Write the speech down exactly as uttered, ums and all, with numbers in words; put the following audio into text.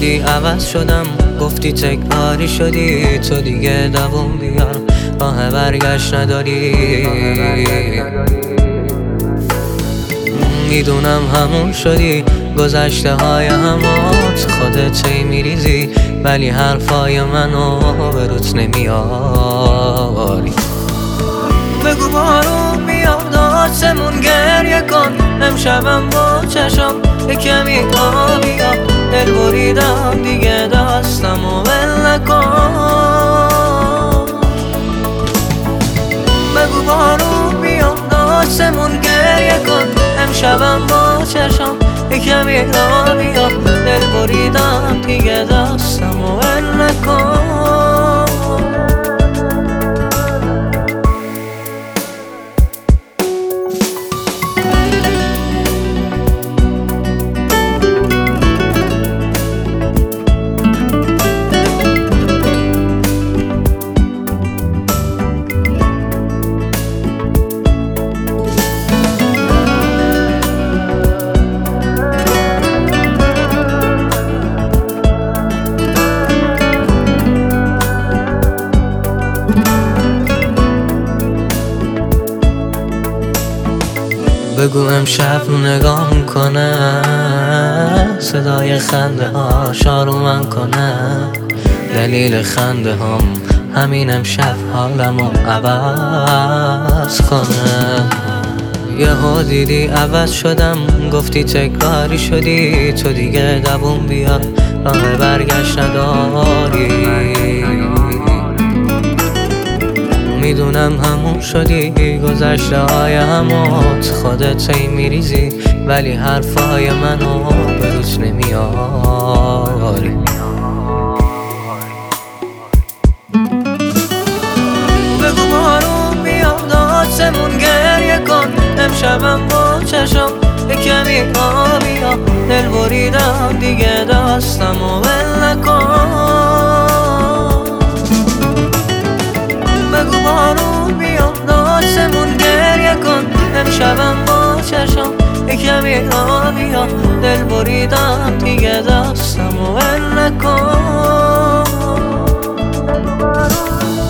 دیدی عوض شدم، گفتی تکراری شدی، تو دیگه دووم بیار، راه برگشت نداری. میدونم همون شدی، گذشته های همات خودت هی میریزی، ولی حرفای منو به روت نمیاری. بگو بارون بیاد آسمون گریه کن، امشبم با چشم یه کمی آبیا، دل بریدم دیگه دستم و ول نکن. بگو بارون بیاد آسمون گریه کن، امشبم با چشم یه کمی آبیا، دل بریدم دیگه دستم و ول نکن. بگو امشب نگاه میکنه، صدای خنده ها شارو من کنه، دلیل خنده هم همین امشب حالمو عوض کنه. یهو دیدی عوض شدم، گفتی تکراری شدی، تو دیگه دووم بیار، راه برگشت نداری. میدونم همون شدی، گذشته های همات خودت هی میریزی، ولی حرفای منو به روت نمیاری. بگو بارون بیاد آسمون گریه کن، امشبم با چشم یه کمی آبیا، دل بریدم دیگه دستم و ول نکن. بگو بارون بیاد آسمون گریه کن، امشبم با چشم یه کمی آبیا، دل بریدم دیگه دستم و ول نکن.